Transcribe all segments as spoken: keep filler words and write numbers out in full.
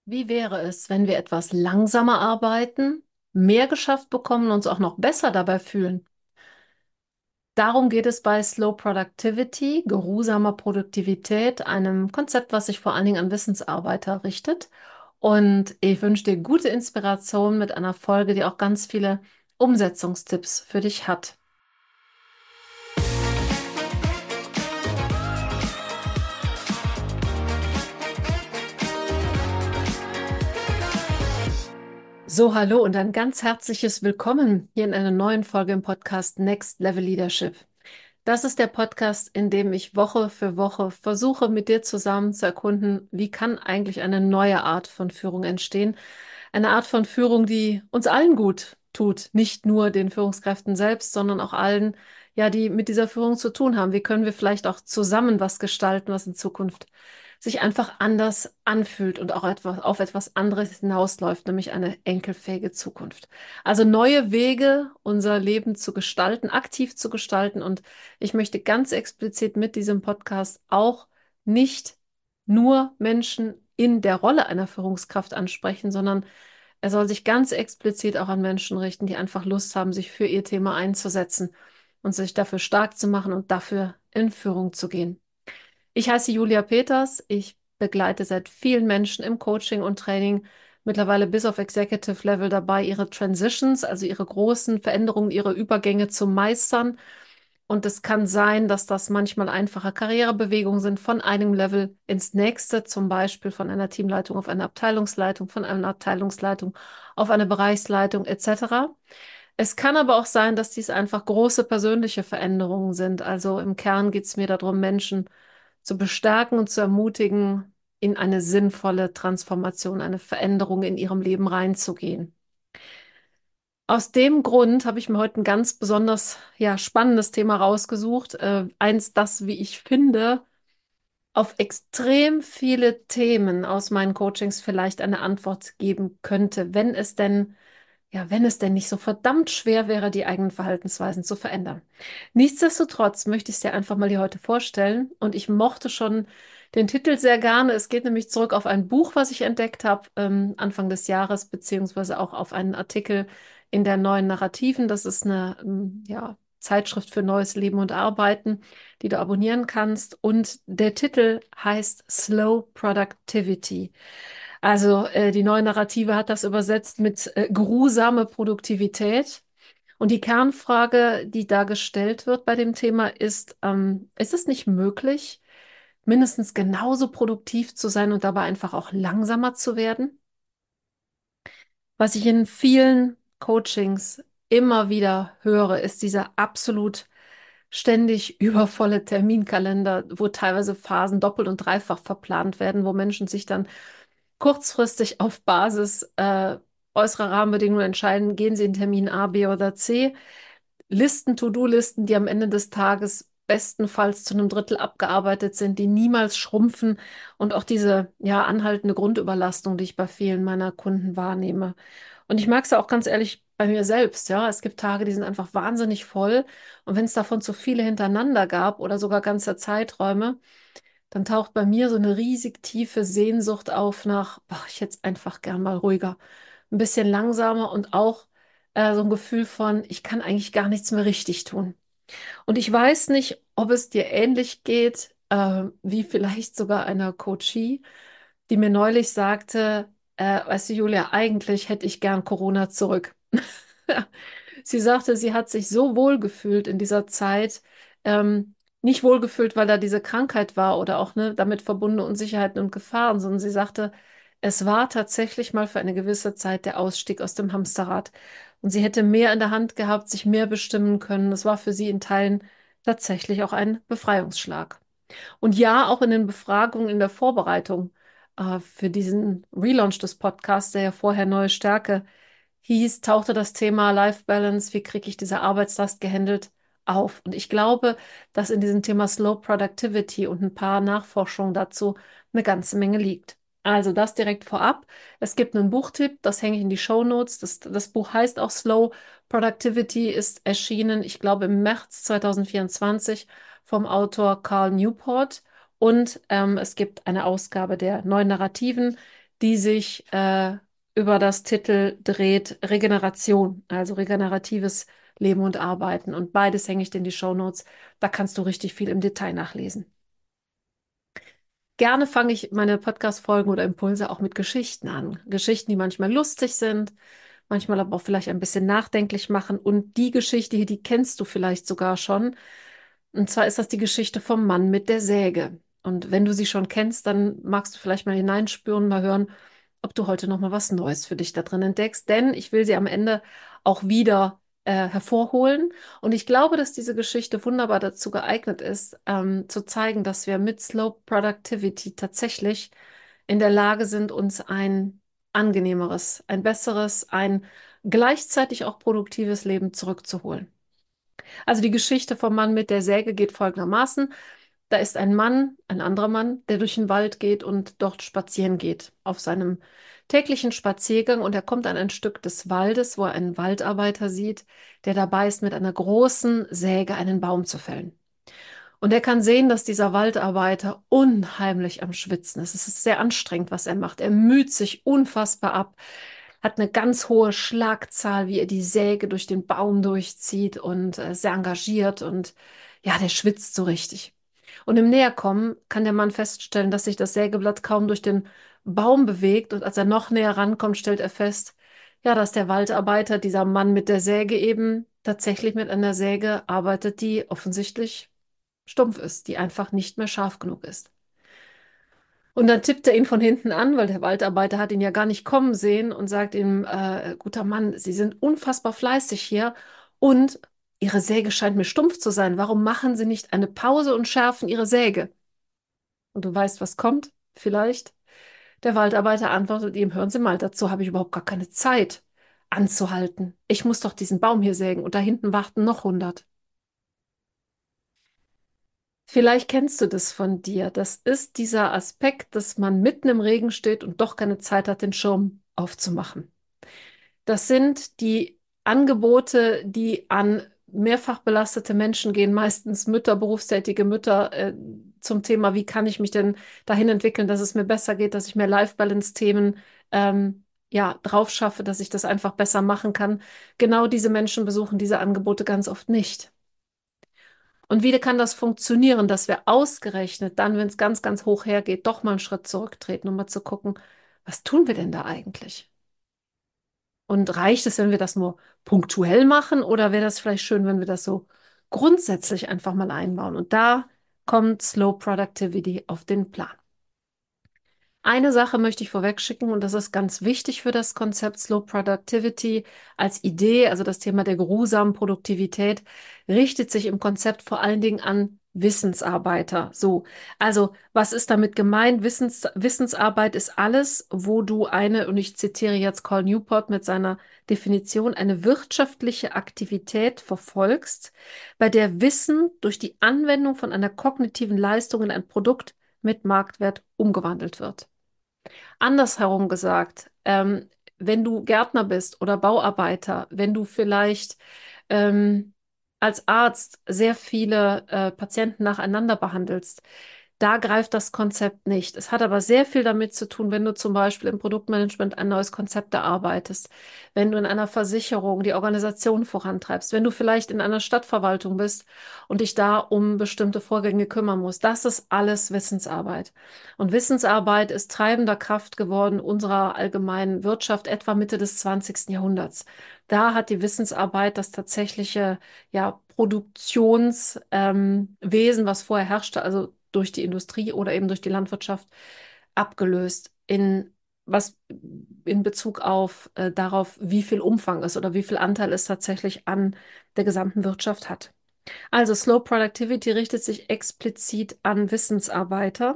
Wie wäre es, wenn wir etwas langsamer arbeiten, mehr geschafft bekommen und uns auch noch besser dabei fühlen? Darum geht es bei Slow Productivity, geruhsamer Produktivität, einem Konzept, was sich vor allen Dingen an Wissensarbeiter richtet. Und ich wünsche dir gute Inspiration mit einer Folge, die auch ganz viele Umsetzungstipps für dich hat. So, hallo und ein ganz herzliches Willkommen hier in einer neuen Folge im Podcast Next Level Leadership. Das ist der Podcast, in dem ich Woche für Woche versuche, mit dir zusammen zu erkunden, wie kann eigentlich eine neue Art von Führung entstehen. Eine Art von Führung, die uns allen gut tut, nicht nur den Führungskräften selbst, sondern auch allen, ja, die mit dieser Führung zu tun haben. Wie können wir vielleicht auch zusammen was gestalten, was in Zukunft sich einfach anders anfühlt und auch etwas, auf etwas anderes hinausläuft, nämlich eine enkelfähige Zukunft. Also neue Wege, unser Leben zu gestalten, aktiv zu gestalten. Und ich möchte ganz explizit mit diesem Podcast auch nicht nur Menschen in der Rolle einer Führungskraft ansprechen, sondern er soll sich ganz explizit auch an Menschen richten, die einfach Lust haben, sich für ihr Thema einzusetzen und sich dafür stark zu machen und dafür in Führung zu gehen. Ich heiße Julia Peters. Ich begleite seit vielen Menschen im Coaching und Training, mittlerweile bis auf Executive Level dabei, ihre Transitions, also ihre großen Veränderungen, ihre Übergänge zu meistern. Und es kann sein, dass das manchmal einfache Karrierebewegungen sind von einem Level ins nächste, zum Beispiel von einer Teamleitung auf eine Abteilungsleitung, von einer Abteilungsleitung auf eine Bereichsleitung et cetera. Es kann aber auch sein, dass dies einfach große persönliche Veränderungen sind. Also im Kern geht es mir darum, Menschen zu bestärken und zu ermutigen, in eine sinnvolle Transformation, eine Veränderung in ihrem Leben reinzugehen. Aus dem Grund habe ich mir heute ein ganz besonders, ja, spannendes Thema rausgesucht. Äh, eins, das, wie ich finde, auf extrem viele Themen aus meinen Coachings vielleicht eine Antwort geben könnte, wenn es denn ja, wenn es denn nicht so verdammt schwer wäre, die eigenen Verhaltensweisen zu verändern. Nichtsdestotrotz möchte ich es dir einfach mal hier heute vorstellen. Und ich mochte schon den Titel sehr gerne. Es geht nämlich zurück auf ein Buch, was ich entdeckt habe, ähm, Anfang des Jahres, beziehungsweise auch auf einen Artikel in der Neuen Narrativen. Das ist eine, ähm, ja, Zeitschrift für neues Leben und Arbeiten, die du abonnieren kannst. Und der Titel heißt Slow Productivity. Also äh, die neue Narrative hat das übersetzt mit äh, geruhsame Produktivität. Und die Kernfrage, die da gestellt wird bei dem Thema, ist, ähm, ist es nicht möglich, mindestens genauso produktiv zu sein und dabei einfach auch langsamer zu werden? Was ich in vielen Coachings immer wieder höre, ist dieser absolut ständig übervolle Terminkalender, wo teilweise Phasen doppelt und dreifach verplant werden, wo Menschen sich dann kurzfristig auf Basis äh, äußerer Rahmenbedingungen entscheiden, gehen sie in Termin A, B oder C. Listen, To-Do-Listen, die am Ende des Tages bestenfalls zu einem Drittel abgearbeitet sind, die niemals schrumpfen und auch diese ja anhaltende Grundüberlastung, die ich bei vielen meiner Kunden wahrnehme. Und ich merke es ja auch ganz ehrlich bei mir selbst, ja. Es gibt Tage, die sind einfach wahnsinnig voll. Und wenn es davon zu viele hintereinander gab oder sogar ganze Zeiträume, dann taucht bei mir so eine riesig tiefe Sehnsucht auf nach, boah, ich hätte es einfach gern mal ruhiger, ein bisschen langsamer und auch äh, so ein Gefühl von, ich kann eigentlich gar nichts mehr richtig tun. Und ich weiß nicht, ob es dir ähnlich geht, äh, wie vielleicht sogar einer Coachie, die mir neulich sagte, äh, weißt du, Julia, eigentlich hätte ich gern Corona zurück. Sie sagte, sie hat sich so wohl gefühlt in dieser Zeit, ähm, nicht wohlgefühlt, weil da diese Krankheit war oder auch ne, damit verbundene Unsicherheiten und Gefahren, sondern sie sagte, es war tatsächlich mal für eine gewisse Zeit der Ausstieg aus dem Hamsterrad. Und sie hätte mehr in der Hand gehabt, sich mehr bestimmen können. Das war für sie in Teilen tatsächlich auch ein Befreiungsschlag. Und ja, auch in den Befragungen in der Vorbereitung äh, für diesen Relaunch des Podcasts, der ja vorher Neue Stärke hieß, tauchte das Thema Life Balance, wie kriege ich diese Arbeitslast gehandelt, auf. Und ich glaube, dass in diesem Thema Slow Productivity und ein paar Nachforschungen dazu eine ganze Menge liegt. Also das direkt vorab. Es gibt einen Buchtipp, das hänge ich in die Shownotes. Das, das Buch heißt auch Slow Productivity, ist erschienen, ich glaube, im März zwanzig vierundzwanzig vom Autor Carl Newport. Und ähm, es gibt eine Ausgabe der Neuen Narrativen, die sich äh, über das Titel dreht Regeneration, also regeneratives Leben und Arbeiten. Und beides hänge ich dir in die Shownotes. Da kannst du richtig viel im Detail nachlesen. Gerne fange ich meine Podcast-Folgen oder Impulse auch mit Geschichten an. Geschichten, die manchmal lustig sind, manchmal aber auch vielleicht ein bisschen nachdenklich machen. Und die Geschichte hier, die kennst du vielleicht sogar schon. Und zwar ist das die Geschichte vom Mann mit der Säge. Und wenn du sie schon kennst, dann magst du vielleicht mal hineinspüren, mal hören, ob du heute noch mal was Neues für dich da drin entdeckst. Denn ich will sie am Ende auch wieder äh, hervorholen. Und ich glaube, dass diese Geschichte wunderbar dazu geeignet ist, ähm, zu zeigen, dass wir mit Slow Productivity tatsächlich in der Lage sind, uns ein angenehmeres, ein besseres, ein gleichzeitig auch produktives Leben zurückzuholen. Also die Geschichte vom Mann mit der Säge geht folgendermaßen. Da ist ein Mann, ein anderer Mann, der durch den Wald geht und dort spazieren geht, auf seinem täglichen Spaziergang. Und er kommt an ein Stück des Waldes, wo er einen Waldarbeiter sieht, der dabei ist, mit einer großen Säge einen Baum zu fällen. Und er kann sehen, dass dieser Waldarbeiter unheimlich am Schwitzen ist. Es ist sehr anstrengend, was er macht. Er müht sich unfassbar ab, hat eine ganz hohe Schlagzahl, wie er die Säge durch den Baum durchzieht und äh, sehr engagiert und ja, der schwitzt so richtig. Und im Näherkommen kann der Mann feststellen, dass sich das Sägeblatt kaum durch den Baum bewegt. Und als er noch näher rankommt, stellt er fest, ja, dass der Waldarbeiter, dieser Mann mit der Säge eben tatsächlich mit einer Säge arbeitet, die offensichtlich stumpf ist, die einfach nicht mehr scharf genug ist. Und dann tippt er ihn von hinten an, weil der Waldarbeiter hat ihn ja gar nicht kommen sehen und sagt ihm, äh, guter Mann, Sie sind unfassbar fleißig hier und Ihre Säge scheint mir stumpf zu sein. Warum machen Sie nicht eine Pause und schärfen Ihre Säge? Und du weißt, was kommt? Vielleicht. Der Waldarbeiter antwortet ihm, hören Sie mal, dazu habe ich überhaupt gar keine Zeit anzuhalten. Ich muss doch diesen Baum hier sägen und da hinten warten noch hundert. Vielleicht kennst du das von dir. Das ist dieser Aspekt, dass man mitten im Regen steht und doch keine Zeit hat, den Schirm aufzumachen. Das sind die Angebote, die an mehrfach belastete Menschen gehen, meistens Mütter, berufstätige Mütter, äh, zum Thema, wie kann ich mich denn dahin entwickeln, dass es mir besser geht, dass ich mehr Life-Balance-Themen ähm, ja, drauf schaffe, dass ich das einfach besser machen kann. Genau diese Menschen besuchen diese Angebote ganz oft nicht. Und wie kann das funktionieren, dass wir ausgerechnet dann, wenn es ganz, ganz hoch hergeht, doch mal einen Schritt zurücktreten, um mal zu gucken, was tun wir denn da eigentlich? Und reicht es, wenn wir das nur punktuell machen oder wäre das vielleicht schön, wenn wir das so grundsätzlich einfach mal einbauen? Und da kommt Slow Productivity auf den Plan. Eine Sache möchte ich vorweg schicken und das ist ganz wichtig für das Konzept Slow Productivity als Idee, also das Thema der geruhsamen Produktivität, richtet sich im Konzept vor allen Dingen an Wissensarbeiter. So, also was ist damit gemeint? Wissens, Wissensarbeit ist alles, wo du eine, und ich zitiere jetzt Cal Newport mit seiner Definition, eine wirtschaftliche Aktivität verfolgst, bei der Wissen durch die Anwendung von einer kognitiven Leistung in ein Produkt mit Marktwert umgewandelt wird. Andersherum gesagt, ähm, wenn du Gärtner bist oder Bauarbeiter, wenn du vielleicht ähm, als Arzt sehr viele äh, Patienten nacheinander behandelst, da greift das Konzept nicht. Es hat aber sehr viel damit zu tun, wenn du zum Beispiel im Produktmanagement ein neues Konzept erarbeitest, wenn du in einer Versicherung die Organisation vorantreibst, wenn du vielleicht in einer Stadtverwaltung bist und dich da um bestimmte Vorgänge kümmern musst. Das ist alles Wissensarbeit. Und Wissensarbeit ist treibender Kraft geworden unserer allgemeinen Wirtschaft etwa Mitte des zwanzigsten Jahrhunderts. Da hat die Wissensarbeit das tatsächliche, ja, Produktionswesen, ähm, Wesen, was vorher herrschte, also durch die Industrie oder eben durch die Landwirtschaft, abgelöst in was in Bezug auf äh, darauf, wie viel Umfang es oder wie viel Anteil es tatsächlich an der gesamten Wirtschaft hat. Also Slow Productivity richtet sich explizit an Wissensarbeiter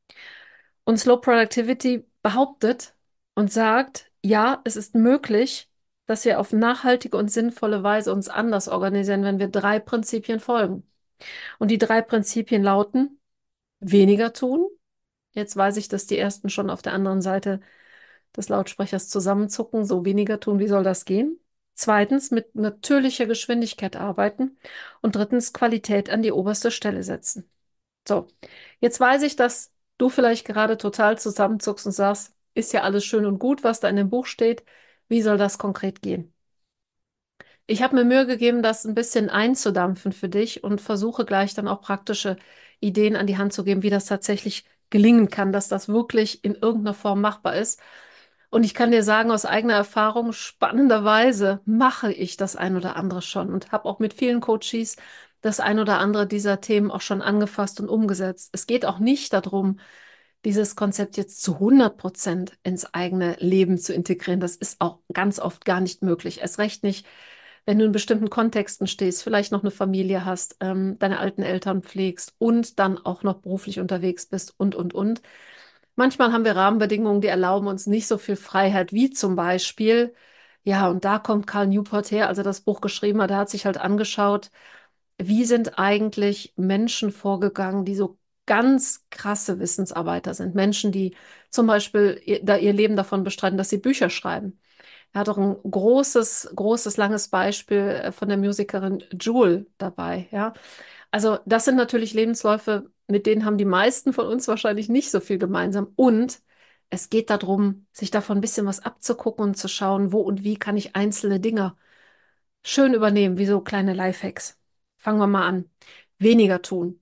und Slow Productivity behauptet und sagt, ja, es ist möglich, dass wir auf nachhaltige und sinnvolle Weise uns anders organisieren, wenn wir drei Prinzipien folgen. Und die drei Prinzipien lauten, weniger tun. Jetzt weiß ich, dass die ersten schon auf der anderen Seite des Lautsprechers zusammenzucken, so weniger tun, wie soll das gehen? Zweitens, mit natürlicher Geschwindigkeit arbeiten. Und drittens, Qualität an die oberste Stelle setzen. So, jetzt weiß ich, dass du vielleicht gerade total zusammenzuckst und sagst, ist ja alles schön und gut, was da in dem Buch steht. Wie soll das konkret gehen? Ich habe mir Mühe gegeben, das ein bisschen einzudampfen für dich und versuche gleich dann auch praktische Ideen an die Hand zu geben, wie das tatsächlich gelingen kann, dass das wirklich in irgendeiner Form machbar ist. Und ich kann dir sagen, aus eigener Erfahrung, spannenderweise mache ich das ein oder andere schon und habe auch mit vielen Coaches das ein oder andere dieser Themen auch schon angefasst und umgesetzt. Es geht auch nicht darum, dieses Konzept jetzt zu hundert Prozent ins eigene Leben zu integrieren. Das ist auch ganz oft gar nicht möglich. Erst recht nicht, wenn du in bestimmten Kontexten stehst, vielleicht noch eine Familie hast, ähm, deine alten Eltern pflegst und dann auch noch beruflich unterwegs bist und, und, und. Manchmal haben wir Rahmenbedingungen, die erlauben uns nicht so viel Freiheit, wie zum Beispiel, ja, und da kommt Cal Newport her, als er das Buch geschrieben hat, der hat sich halt angeschaut, wie sind eigentlich Menschen vorgegangen, die so ganz krasse Wissensarbeiter sind. Menschen, die zum Beispiel ihr, da ihr Leben davon bestreiten, dass sie Bücher schreiben. Er hat auch ein großes, großes, langes Beispiel äh, von der Musikerin Jewel dabei, ja. Also das sind natürlich Lebensläufe, mit denen haben die meisten von uns wahrscheinlich nicht so viel gemeinsam. Und es geht darum, sich davon ein bisschen was abzugucken und zu schauen, wo und wie kann ich einzelne Dinge schön übernehmen, wie so kleine Lifehacks. Fangen wir mal an. Weniger tun.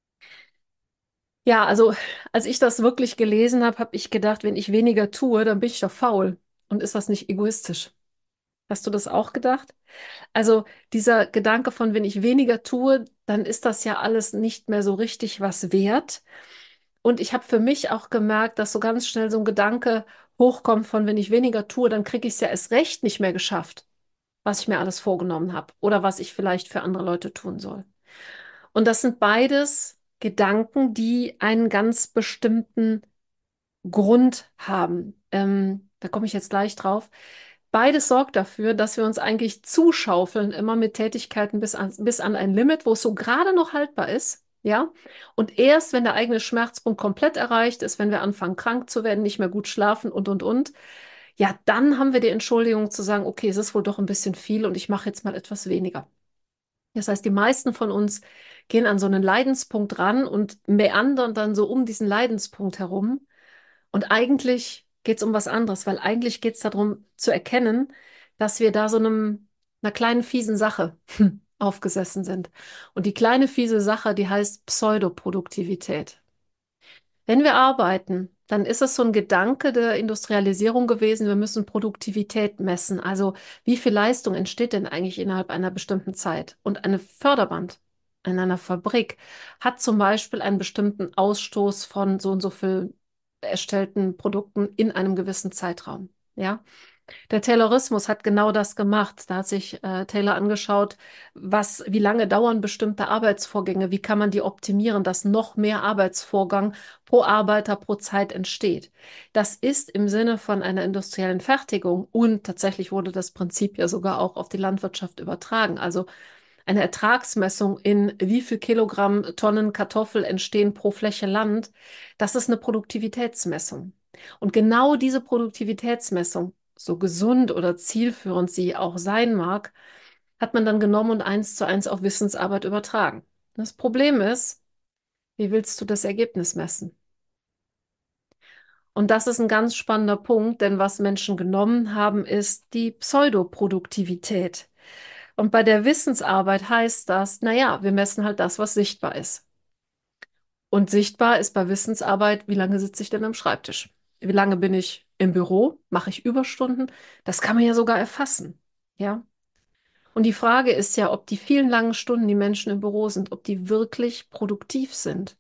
Ja, also als ich das wirklich gelesen habe, habe ich gedacht, wenn ich weniger tue, dann bin ich doch faul. Und ist das nicht egoistisch? Hast du das auch gedacht? Also dieser Gedanke von, wenn ich weniger tue, dann ist das ja alles nicht mehr so richtig was wert. Und ich habe für mich auch gemerkt, dass so ganz schnell so ein Gedanke hochkommt von, wenn ich weniger tue, dann kriege ich es ja erst recht nicht mehr geschafft, was ich mir alles vorgenommen habe oder was ich vielleicht für andere Leute tun soll. Und das sind beides Gedanken, die einen ganz bestimmten Grund haben. Ähm, da komme ich jetzt gleich drauf. Beides sorgt dafür, dass wir uns eigentlich zuschaufeln, immer mit Tätigkeiten bis an, bis an ein Limit, wo es so gerade noch haltbar ist. Ja, und erst wenn der eigene Schmerzpunkt komplett erreicht ist, wenn wir anfangen krank zu werden, nicht mehr gut schlafen und, und, und, ja, dann haben wir die Entschuldigung zu sagen, okay, es ist wohl doch ein bisschen viel und ich mache jetzt mal etwas weniger. Das heißt, die meisten von uns gehen an so einen Leidenspunkt ran und meandern dann so um diesen Leidenspunkt herum. Und eigentlich geht es um was anderes, weil eigentlich geht es darum zu erkennen, dass wir da so einem, einer kleinen fiesen Sache aufgesessen sind. Und die kleine fiese Sache, die heißt Pseudoproduktivität. Wenn wir arbeiten, dann ist es so ein Gedanke der Industrialisierung gewesen, wir müssen Produktivität messen. Also wie viel Leistung entsteht denn eigentlich innerhalb einer bestimmten Zeit? Und eine Förderband in einer Fabrik hat zum Beispiel einen bestimmten Ausstoß von so und so viel erstellten Produkten in einem gewissen Zeitraum. Ja? Der Taylorismus hat genau das gemacht. Da hat sich äh, Taylor angeschaut, was, wie lange dauern bestimmte Arbeitsvorgänge, wie kann man die optimieren, dass noch mehr Arbeitsvorgang pro Arbeiter pro Zeit entsteht. Das ist im Sinne von einer industriellen Fertigung und tatsächlich wurde das Prinzip ja sogar auch auf die Landwirtschaft übertragen. Also eine Ertragsmessung in wie viel Kilogramm Tonnen Kartoffel entstehen pro Fläche Land, das ist eine Produktivitätsmessung. Und genau diese Produktivitätsmessung, so gesund oder zielführend sie auch sein mag, hat man dann genommen und eins zu eins auf Wissensarbeit übertragen. Das Problem ist, wie willst du das Ergebnis messen? Und das ist ein ganz spannender Punkt, denn was Menschen genommen haben, ist die Pseudoproduktivität. Und bei der Wissensarbeit heißt das, naja, wir messen halt das, was sichtbar ist. Und sichtbar ist bei Wissensarbeit, wie lange sitze ich denn am Schreibtisch? Wie lange bin ich im Büro? Mache ich Überstunden? Das kann man ja sogar erfassen. Ja. Und die Frage ist ja, ob die vielen langen Stunden, die Menschen im Büro sind, ob die wirklich produktiv sind.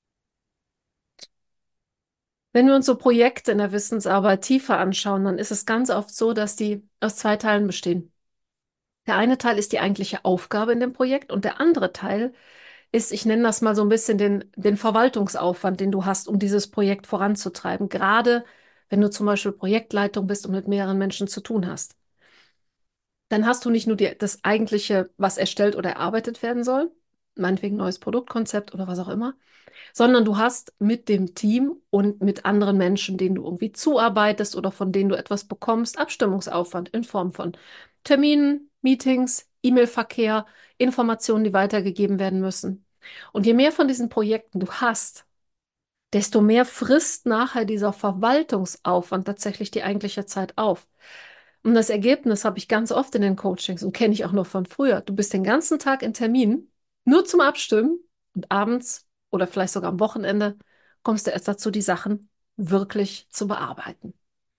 Wenn wir uns so Projekte in der Wissensarbeit tiefer anschauen, dann ist es ganz oft so, dass die aus zwei Teilen bestehen. Der eine Teil ist die eigentliche Aufgabe in dem Projekt und der andere Teil ist, ich nenne das mal so ein bisschen den, den Verwaltungsaufwand, den du hast, um dieses Projekt voranzutreiben. Gerade wenn du zum Beispiel Projektleitung bist und mit mehreren Menschen zu tun hast. Dann hast du nicht nur die, das eigentliche, was erstellt oder erarbeitet werden soll, meinetwegen neues Produktkonzept oder was auch immer, sondern du hast mit dem Team und mit anderen Menschen, denen du irgendwie zuarbeitest oder von denen du etwas bekommst, Abstimmungsaufwand in Form von Terminen, Meetings, E-Mail-Verkehr, Informationen, die weitergegeben werden müssen. Und je mehr von diesen Projekten du hast, desto mehr frisst nachher dieser Verwaltungsaufwand tatsächlich die eigentliche Zeit auf. Und das Ergebnis habe ich ganz oft in den Coachings und kenne ich auch noch von früher. Du bist den ganzen Tag in Terminen, nur zum Abstimmen und abends oder vielleicht sogar am Wochenende kommst du erst dazu, die Sachen wirklich zu bearbeiten.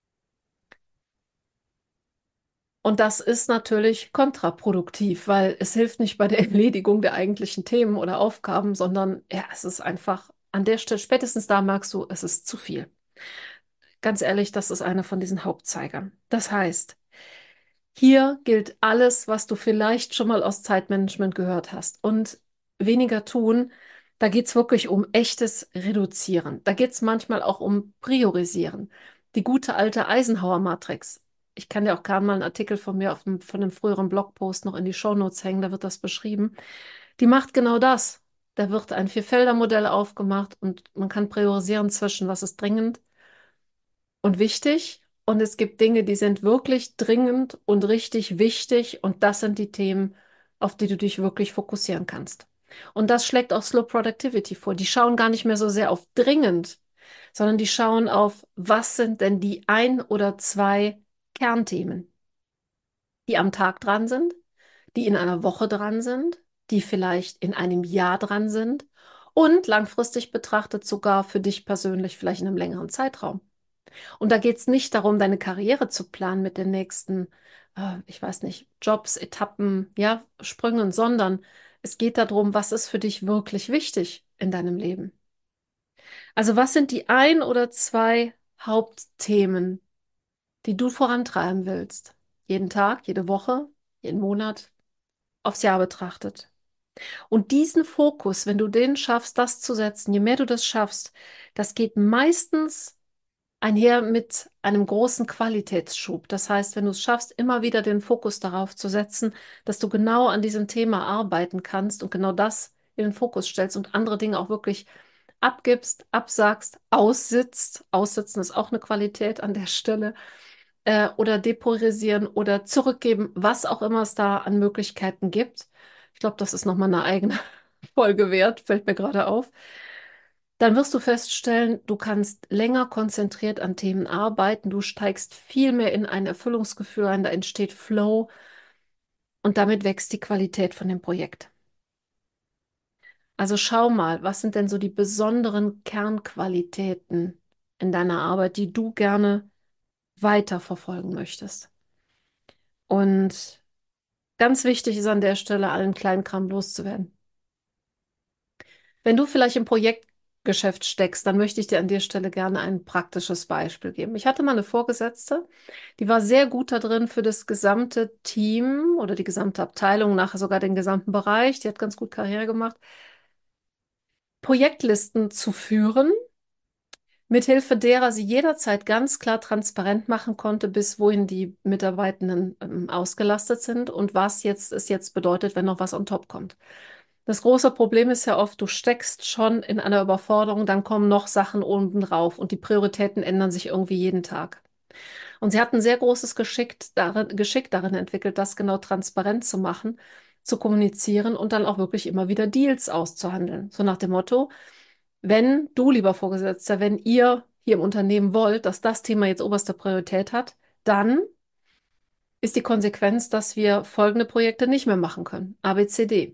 Und das ist natürlich kontraproduktiv, weil es hilft nicht bei der Erledigung der eigentlichen Themen oder Aufgaben, sondern ja, es ist einfach an der Stelle, spätestens da merkst du, es ist zu viel. Ganz ehrlich, das ist einer von diesen Hauptzeigern. Das heißt, hier gilt alles, was du vielleicht schon mal aus Zeitmanagement gehört hast. Und weniger tun, da geht es wirklich um echtes Reduzieren. Da geht es manchmal auch um Priorisieren. Die gute alte Eisenhower-Matrix. Ich kann dir auch gerne mal einen Artikel von mir auf dem, von einem früheren Blogpost noch in die Shownotes hängen, da wird das beschrieben. Die macht genau das. Da wird ein Vier-Felder-Modell aufgemacht und man kann priorisieren zwischen, was ist dringend und wichtig. Und es gibt Dinge, die sind wirklich dringend und richtig wichtig. Und das sind die Themen, auf die du dich wirklich fokussieren kannst. Und das schlägt auch Slow Productivity vor. Die schauen gar nicht mehr so sehr auf dringend, sondern die schauen auf, was sind denn die ein oder zwei Kernthemen, die am Tag dran sind, die in einer Woche dran sind, die vielleicht in einem Jahr dran sind und langfristig betrachtet sogar für dich persönlich vielleicht in einem längeren Zeitraum. Und da geht es nicht darum, deine Karriere zu planen mit den nächsten, äh, ich weiß nicht, Jobs, Etappen, ja, Sprüngen, sondern es geht darum, was ist für dich wirklich wichtig in deinem Leben. Also was sind die ein oder zwei Hauptthemen, die du vorantreiben willst? Jeden Tag, jede Woche, jeden Monat, aufs Jahr betrachtet. Und diesen Fokus, wenn du den schaffst, das zu setzen, je mehr du das schaffst, das geht meistens einher mit einem großen Qualitätsschub. Das heißt, wenn du es schaffst, immer wieder den Fokus darauf zu setzen, dass du genau an diesem Thema arbeiten kannst und genau das in den Fokus stellst und andere Dinge auch wirklich abgibst, absagst, aussitzt. Aussitzen ist auch eine Qualität an der Stelle. Äh, oder depriorisieren oder zurückgeben, was auch immer es da an Möglichkeiten gibt. Ich glaube, das ist nochmal eine eigene Folge wert, fällt mir gerade auf. Dann wirst du feststellen, du kannst länger konzentriert an Themen arbeiten, du steigst viel mehr in ein Erfüllungsgefühl ein, da entsteht Flow und damit wächst die Qualität von dem Projekt. Also schau mal, was sind denn so die besonderen Kernqualitäten in deiner Arbeit, die du gerne weiterverfolgen möchtest? Und ganz wichtig ist an der Stelle, allen Kleinkram loszuwerden. Wenn du vielleicht im Projektgeschäft steckst, dann möchte ich dir an der Stelle gerne ein praktisches Beispiel geben. Ich hatte mal eine Vorgesetzte, die war sehr gut da drin für das gesamte Team oder die gesamte Abteilung, nachher sogar den gesamten Bereich. Die hat ganz gut Karriere gemacht, Projektlisten zu führen, mithilfe derer sie jederzeit ganz klar transparent machen konnte, bis wohin die Mitarbeitenden ähm, ausgelastet sind und was jetzt es jetzt bedeutet, wenn noch was on top kommt. Das große Problem ist ja oft, du steckst schon in einer Überforderung, dann kommen noch Sachen oben drauf und die Prioritäten ändern sich irgendwie jeden Tag. Und sie hat ein sehr großes Geschick darin, Geschick darin entwickelt, das genau transparent zu machen, zu kommunizieren und dann auch wirklich immer wieder Deals auszuhandeln. So nach dem Motto, wenn du, lieber Vorgesetzter, wenn ihr hier im Unternehmen wollt, dass das Thema jetzt oberste Priorität hat, dann ist die Konsequenz, dass wir folgende Projekte nicht mehr machen können. A, B, C, D.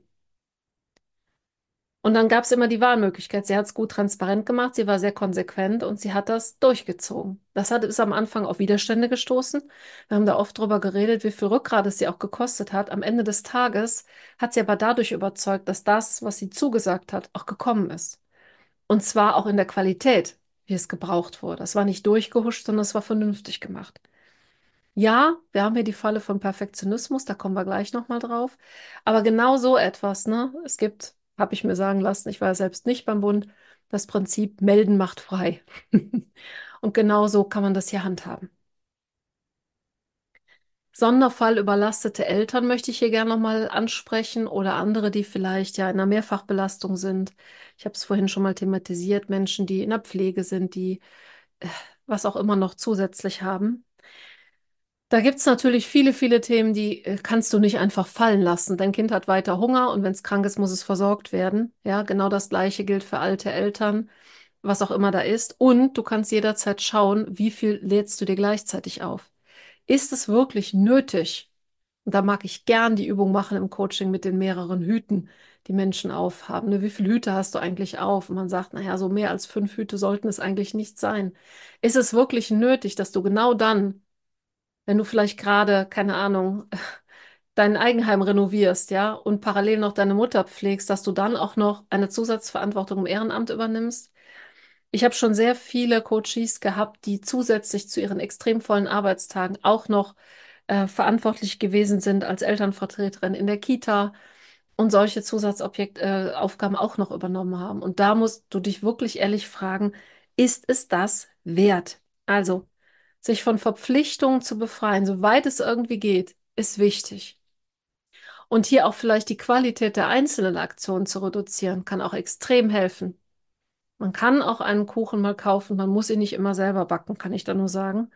Und dann gab es immer die Wahlmöglichkeit. Sie hat es gut transparent gemacht, sie war sehr konsequent und sie hat das durchgezogen. Das hat ist am Anfang auf Widerstände gestoßen. Wir haben da oft drüber geredet, wie viel Rückgrat es sie auch gekostet hat. Am Ende des Tages hat sie aber dadurch überzeugt, dass das, was sie zugesagt hat, auch gekommen ist. Und zwar auch in der Qualität, wie es gebraucht wurde. Es war nicht durchgehuscht, sondern es war vernünftig gemacht. Ja, wir haben hier die Falle von Perfektionismus, da kommen wir gleich nochmal drauf. Aber genau so etwas, ne? Es gibt, habe ich mir sagen lassen, ich war ja selbst nicht beim Bund, das Prinzip Melden macht frei. Und genau so kann man das hier handhaben. Sonderfall überlastete Eltern möchte ich hier gerne nochmal ansprechen oder andere, die vielleicht ja in einer Mehrfachbelastung sind. Ich habe es vorhin schon mal thematisiert, Menschen, die in der Pflege sind, die äh, was auch immer noch zusätzlich haben. Da gibt es natürlich viele, viele Themen, die äh, kannst du nicht einfach fallen lassen. Dein Kind hat weiter Hunger und wenn es krank ist, muss es versorgt werden. Ja, genau das Gleiche gilt für alte Eltern. was auch immer da ist. Und du kannst jederzeit schauen, wie viel lädst du dir gleichzeitig auf. Ist es wirklich nötig? Und da mag ich gern die Übung machen im Coaching mit den mehreren Hüten, die Menschen aufhaben. Ne? Wie viele Hüte hast du eigentlich auf? Und man sagt, naja, so mehr als fünf Hüte sollten es eigentlich nicht sein. Ist es wirklich nötig, dass du genau dann, wenn du vielleicht gerade, keine Ahnung, dein Eigenheim renovierst, ja, und parallel noch deine Mutter pflegst, dass du dann auch noch eine Zusatzverantwortung im Ehrenamt übernimmst? Ich habe schon sehr viele Coaches gehabt, die zusätzlich zu ihren extrem vollen Arbeitstagen auch noch äh, verantwortlich gewesen sind als Elternvertreterin in der Kita und solche Zusatzaufgaben äh, Aufgaben auch noch übernommen haben. Und da musst du dich wirklich ehrlich fragen, ist es das wert? Also, sich von Verpflichtungen zu befreien, soweit es irgendwie geht, ist wichtig. Und hier auch vielleicht die Qualität der einzelnen Aktionen zu reduzieren, kann auch extrem helfen. Man kann auch einen Kuchen mal kaufen, man muss ihn nicht immer selber backen, kann ich da nur sagen.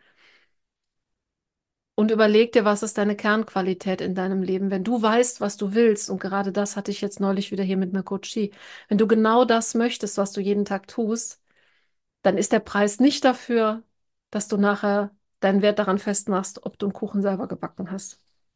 Und überleg dir, was ist deine Kernqualität in deinem Leben? Wenn du weißt, was du willst, und gerade das hatte ich jetzt neulich wieder hier mit einer Coachie, wenn du genau das möchtest, was du jeden Tag tust, dann ist der Preis nicht dafür, dass du nachher deinen Wert daran festmachst, ob du einen Kuchen selber gebacken hast.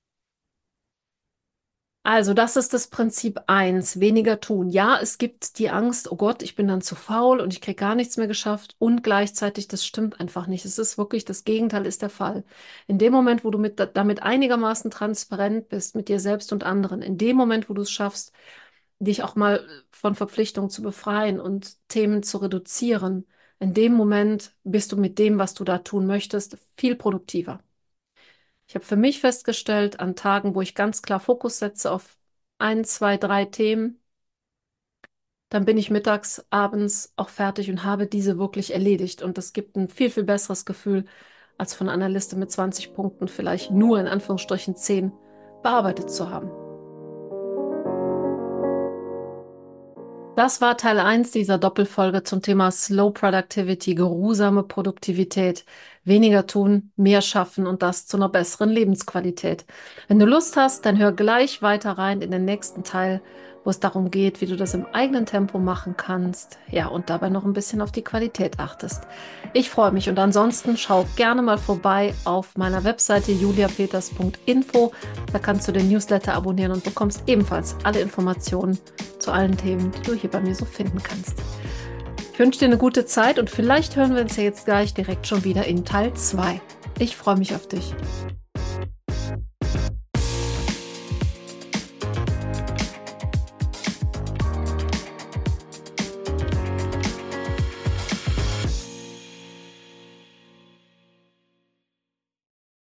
Also, das ist das Prinzip eins, weniger tun. Ja, es gibt die Angst, oh Gott, ich bin dann zu faul und ich kriege gar nichts mehr geschafft. Und gleichzeitig, das stimmt einfach nicht. Es ist wirklich, das Gegenteil ist der Fall. In dem Moment, wo du mit, damit einigermaßen transparent bist mit dir selbst und anderen, in dem Moment, wo du es schaffst, dich auch mal von Verpflichtungen zu befreien und Themen zu reduzieren, in dem Moment bist du mit dem, was du da tun möchtest, viel produktiver. Ich habe für mich festgestellt, an Tagen, wo ich ganz klar Fokus setze auf ein, zwei, drei Themen, dann bin ich mittags, abends auch fertig und habe diese wirklich erledigt. Und das gibt ein viel, viel besseres Gefühl, als von einer Liste mit zwanzig Punkten vielleicht nur in Anführungsstrichen zehn bearbeitet zu haben. Das war Teil eins dieser Doppelfolge zum Thema Slow Productivity, geruhsame Produktivität. Weniger tun, mehr schaffen und das zu einer besseren Lebensqualität. Wenn du Lust hast, dann hör gleich weiter rein in den nächsten Teil, wo es darum geht, wie du das im eigenen Tempo machen kannst. Ja, und dabei noch ein bisschen auf die Qualität achtest. Ich freue mich und ansonsten schau gerne mal vorbei auf meiner Webseite julia peters punkt info. Da kannst du den Newsletter abonnieren und bekommst ebenfalls alle Informationen zu allen Themen, die du hier bei mir so finden kannst. Ich wünsche dir eine gute Zeit und vielleicht hören wir uns ja jetzt gleich direkt schon wieder in Teil zwei. Ich freue mich auf dich.